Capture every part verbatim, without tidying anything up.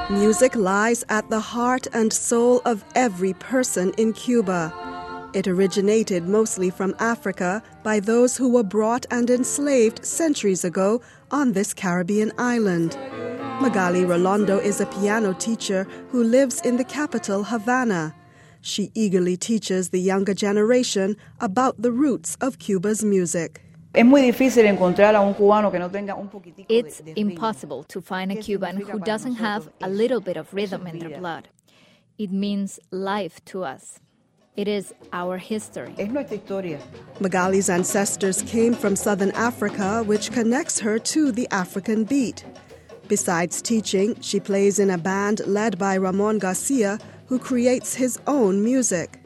Music lies at the heart and soul of every person in Cuba. It originated mostly from Africa by those who were brought and enslaved centuries ago on this Caribbean island. Magali Rolando is a piano teacher who lives in the capital, Havana. She eagerly teaches the younger generation about the roots of Cuba's music. It's impossible to find a Cuban who doesn't have a little bit of rhythm in their blood. It means life to us. It is our history. Magali's ancestors came from southern Africa, which connects her to the African beat. Besides teaching, she plays in a band led by Ramon Garcia, who creates his own music.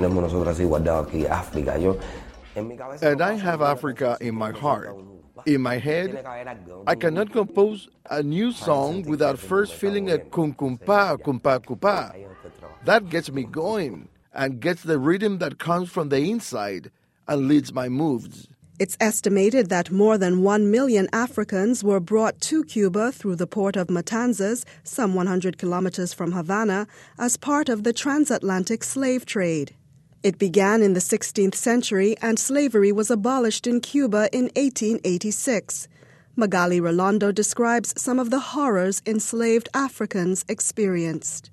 And I have Africa in my heart. In my head, I cannot compose a new song without first feeling a cum-cum-pa, cum-pa-cu-pa. That gets me going and gets the rhythm that comes from the inside and leads my moves. It's estimated that more than one million Africans were brought to Cuba through the port of Matanzas, some one hundred kilometers from Havana, as part of the transatlantic slave trade. It began in the sixteenth century, and slavery was abolished in Cuba in eighteen eighty-six. Magali Rolando describes some of the horrors enslaved Africans experienced.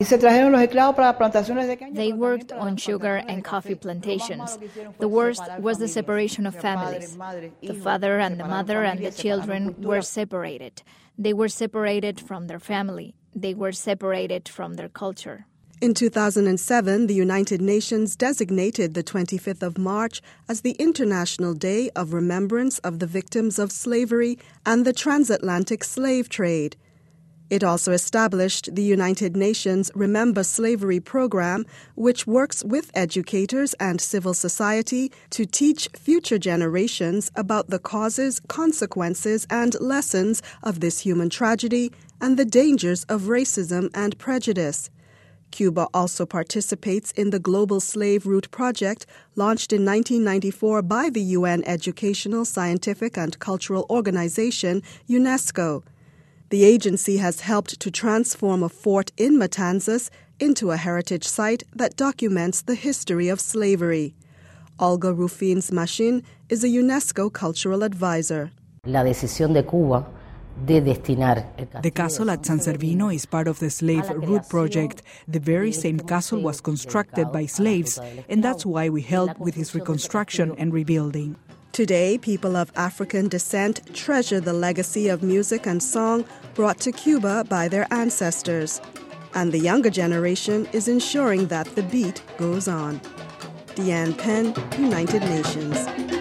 They worked on sugar and coffee plantations. The worst was the separation of families. The father and the mother and the children were separated. They were separated from their family. They were separated from their culture. In two thousand seven, the United Nations designated the twenty-fifth of March as the International Day of Remembrance of the Victims of Slavery and the Transatlantic Slave Trade. It also established the United Nations Remember Slavery program, which works with educators and civil society to teach future generations about the causes, consequences, and lessons of this human tragedy and the dangers of racism and prejudice. Cuba also participates in the Global Slave Route Project, launched in nineteen ninety-four by the U N Educational, Scientific, and Cultural Organization, UNESCO. The agency has helped to transform a fort in Matanzas into a heritage site that documents the history of slavery. Olga Rufins Machin is a UNESCO cultural advisor. La decisión de Cuba de destinar The castle at San Servino is part of the Slave Route Project. The very same castle was constructed by slaves, and that's why we helped with its reconstruction and rebuilding. Today, people of African descent treasure the legacy of music and song brought to Cuba by their ancestors. And the younger generation is ensuring that the beat goes on. Deanne Penn, United Nations.